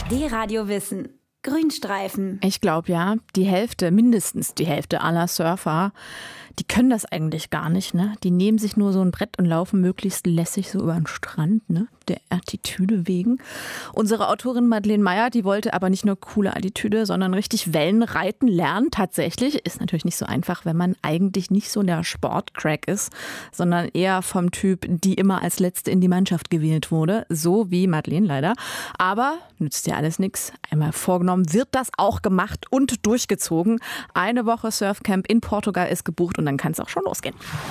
ARD-Radio Wissen. Grünstreifen. Ich glaube ja, mindestens die Hälfte aller Surfer, die können das eigentlich gar nicht, ne? Die nehmen sich nur so ein Brett und laufen möglichst lässig so über den Strand, ne? Der Attitüde wegen. Unsere Autorin Madeleine Meyer, die wollte aber nicht nur coole Attitüde, sondern richtig Wellenreiten lernen. Tatsächlich ist natürlich nicht so einfach, wenn man eigentlich nicht so der Sportcrack ist, sondern eher vom Typ, die immer als Letzte in die Mannschaft gewählt wurde. So wie Madeleine leider. Aber nützt ja alles nichts. Einmal vorgenommen, wird das auch gemacht und durchgezogen. Eine Woche Surfcamp in Portugal ist gebucht und dann kann es auch schon losgehen.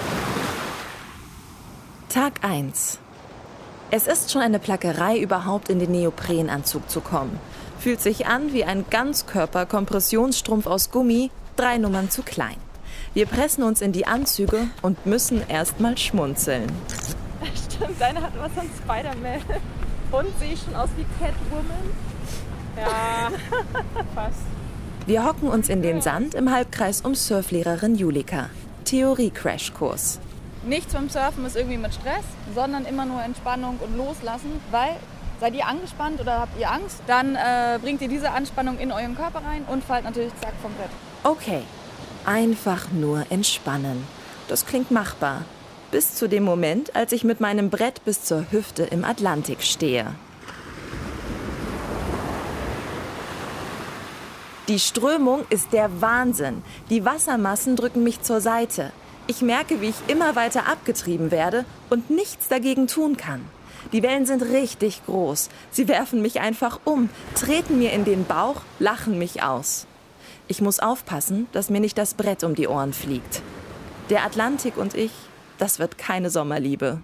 Tag 1. Es ist schon eine Plackerei, überhaupt in den Neoprenanzug zu kommen. Fühlt sich an wie ein Ganzkörper-Kompressionsstrumpf aus Gummi, 3 Nummern zu klein. Wir pressen uns in die Anzüge und müssen erst mal schmunzeln. Stimmt, deine hat was von Spider-Man. Und sehe ich schon aus wie Catwoman? Ja, fast. Wir hocken uns in den Sand im Halbkreis um Surflehrerin Julika. Theorie-Crashkurs. Nichts beim Surfen ist irgendwie mit Stress, sondern immer nur Entspannung und Loslassen, weil seid ihr angespannt oder habt ihr Angst, dann bringt ihr diese Anspannung in euren Körper rein und fallt natürlich zack vom Brett. Okay, einfach nur entspannen. Das klingt machbar. Bis zu dem Moment, als ich mit meinem Brett bis zur Hüfte im Atlantik stehe. Die Strömung ist der Wahnsinn. Die Wassermassen drücken mich zur Seite. Ich merke, wie ich immer weiter abgetrieben werde und nichts dagegen tun kann. Die Wellen sind richtig groß. Sie werfen mich einfach um, treten mir in den Bauch, lachen mich aus. Ich muss aufpassen, dass mir nicht das Brett um die Ohren fliegt. Der Atlantik und ich, das wird keine Sommerliebe.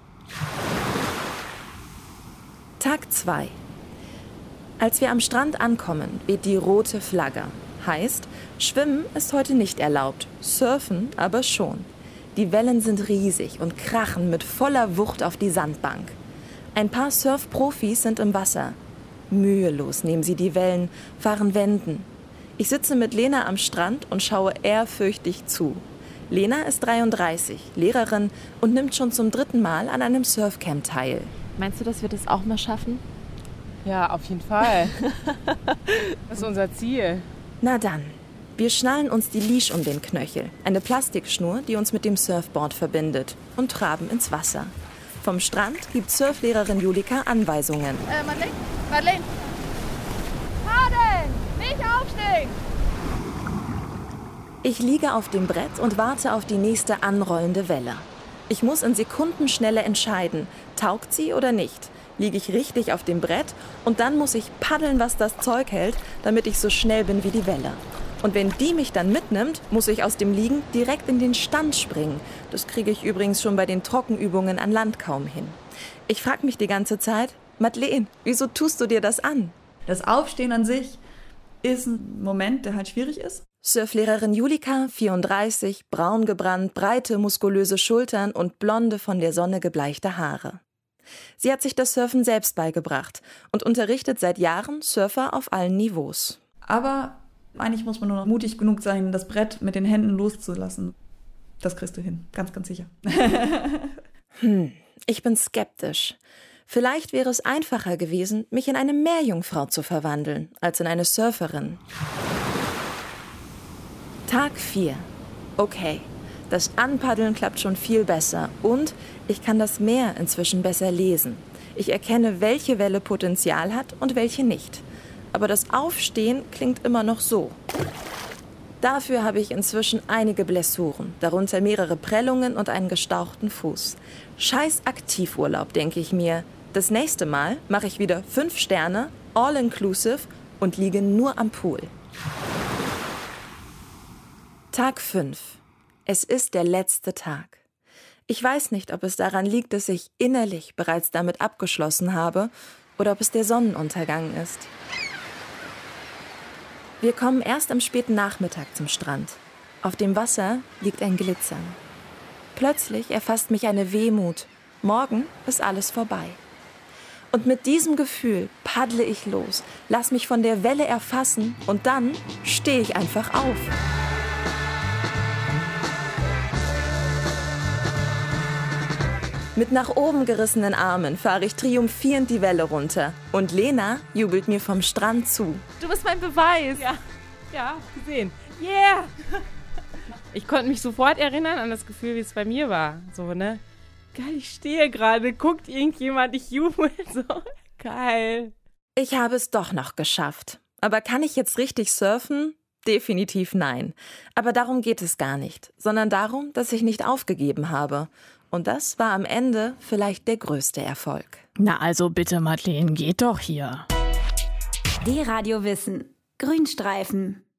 Tag 2. Als wir am Strand ankommen, weht die rote Flagge. Heißt, Schwimmen ist heute nicht erlaubt, Surfen aber schon. Die Wellen sind riesig und krachen mit voller Wucht auf die Sandbank. Ein paar Surfprofis sind im Wasser. Mühelos nehmen sie die Wellen, fahren Wenden. Ich sitze mit Lena am Strand und schaue ehrfürchtig zu. Lena ist 33, Lehrerin und nimmt schon zum 3. Mal an einem Surfcamp teil. Meinst du, dass wir das auch mal schaffen? Ja, auf jeden Fall. Das ist unser Ziel. Na dann. Wir schnallen uns die Leash um den Knöchel, eine Plastikschnur, die uns mit dem Surfboard verbindet, und traben ins Wasser. Vom Strand gibt Surflehrerin Julika Anweisungen. Madeleine! Padeln! Nicht aufstehen! Ich liege auf dem Brett und warte auf die nächste anrollende Welle. Ich muss in Sekundenschnelle entscheiden, taugt sie oder nicht. Liege ich richtig auf dem Brett und dann muss ich paddeln, was das Zeug hält, damit ich so schnell bin wie die Welle. Und wenn die mich dann mitnimmt, muss ich aus dem Liegen direkt in den Stand springen. Das kriege ich übrigens schon bei den Trockenübungen an Land kaum hin. Ich frage mich die ganze Zeit, Madeleine, wieso tust du dir das an? Das Aufstehen an sich ist ein Moment, der halt schwierig ist. Surflehrerin Julika, 34, braun gebrannt, breite, muskulöse Schultern und blonde, von der Sonne gebleichte Haare. Sie hat sich das Surfen selbst beigebracht und unterrichtet seit Jahren Surfer auf allen Niveaus. Aber eigentlich muss man nur noch mutig genug sein, das Brett mit den Händen loszulassen. Das kriegst du hin, ganz, ganz sicher. Ich bin skeptisch. Vielleicht wäre es einfacher gewesen, mich in eine Meerjungfrau zu verwandeln, als in eine Surferin. Tag 4. Okay, das Anpaddeln klappt schon viel besser und ich kann das Meer inzwischen besser lesen. Ich erkenne, welche Welle Potenzial hat und welche nicht. Aber das Aufstehen klingt immer noch so. Dafür habe ich inzwischen einige Blessuren, darunter mehrere Prellungen und einen gestauchten Fuß. Scheiß Aktivurlaub, denke ich mir. Das nächste Mal mache ich wieder 5 Sterne, all-inclusive und liege nur am Pool. Tag 5. Es ist der letzte Tag. Ich weiß nicht, ob es daran liegt, dass ich innerlich bereits damit abgeschlossen habe oder ob es der Sonnenuntergang ist. Wir kommen erst am späten Nachmittag zum Strand. Auf dem Wasser liegt ein Glitzern. Plötzlich erfasst mich eine Wehmut. Morgen ist alles vorbei. Und mit diesem Gefühl paddle ich los, lass mich von der Welle erfassen und dann stehe ich einfach auf. Mit nach oben gerissenen Armen fahre ich triumphierend die Welle runter. Und Lena jubelt mir vom Strand zu. Du bist mein Beweis. Ja, gesehen. Yeah! Ich konnte mich sofort erinnern an das Gefühl, wie es bei mir war. So, ne? Geil, ich stehe gerade, guckt irgendjemand, ich jubel. So, geil. Ich habe es doch noch geschafft. Aber kann ich jetzt richtig surfen? Definitiv nein. Aber darum geht es gar nicht, sondern darum, dass ich nicht aufgegeben habe. Und das war am Ende vielleicht der größte Erfolg. Na also bitte, Madeleine, geht doch hier. D-Radio Wissen. Grünstreifen.